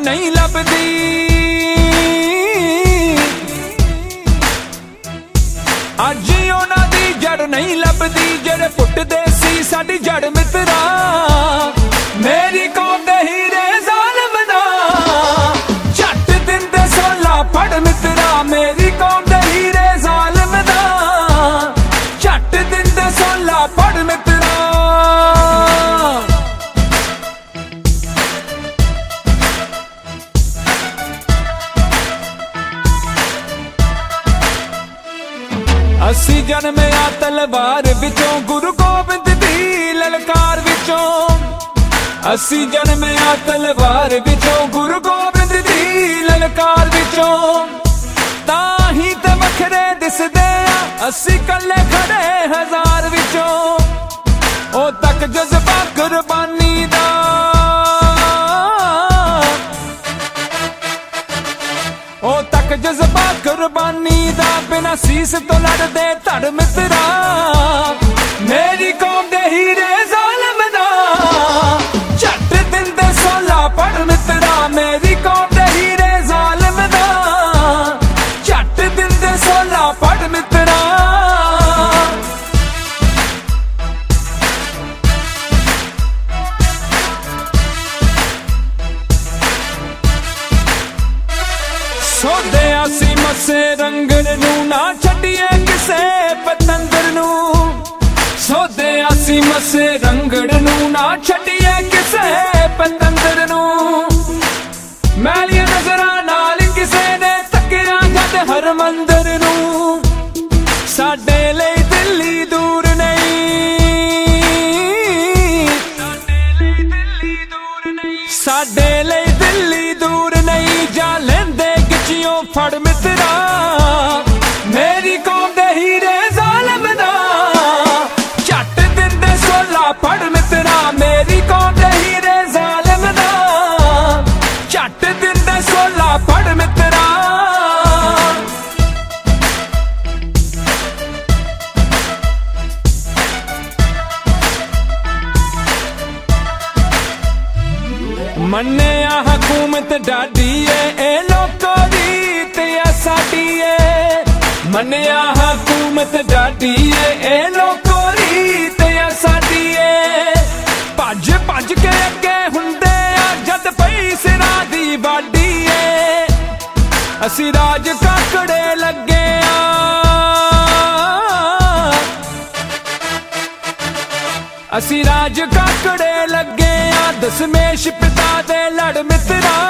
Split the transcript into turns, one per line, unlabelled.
नहीं लभदी। अज उन्हां दी जड़ नहीं लभदी जेड़े पुटदे सी साडी जड़ मित्रा। मेरी कौम दे हीरे ज़ालिम दा झट दिंदे सोला फड़ मित्रा। मेरी कौम दे हीरे ज़ालिम दा झट दिंदे सोला फड़ मित्रा। असी जन्मे आ तलवार विचों गुरु गोबिंद दी ललकार विचों। असी जन्मे आ तलवार विचों गुरु गोबिंद दी ललकार विचों। ताही ते वखरे दिसदे आ असी कल्ले खड़े हजार विचों। ओ तक जज्बा कुर्बानी दा ओ तक जज्बा कुर्बानी दा बिना सीस तो लड़दे धड़ मित्रा। मेरी कौम दे हीरे ज़ालिम दा झट दिंदे सोला फड़ मित्रा। मेरी कौम दे हीरे ज़ालिम दा झट दिंदे सोला फड़ मित्रा। सोदे आसी मसे रंगण नू ना छड्डिए किसे पतंदर नू। सोदे आसी मसे रंगण नू ना छड्डिए किसे पतंदर नू। मैलिया नजरां नाल किसे ने तकिया जद हरमंदर नू। साडे लई दिल्ली दूर नहीं साडे लई दिल्ली दूर नहीं जा लेंदे गिचियों फड़ मित्रा। मेरी कौम दे हीरे ज़ालिम दा झट दिंदे सोला फड़ मित्रा। मेरी कौम दे हीरे ज़ालिम दा झट दिंदे सोला फड़ मित्रा। मन्ने आ हुकूमत डाडी है ए लोको दी ते साडी है। मन्ने आ हुकूमत डाडी है ए लोको दी ते साडी है। भज भज के अगे हुंदे आ जद पई सिरा दी वाडी है। असी राज काकड़े लगे आ असी राज काकड़े लगे आ। दसमेश पिता दे लड़ मित्रा।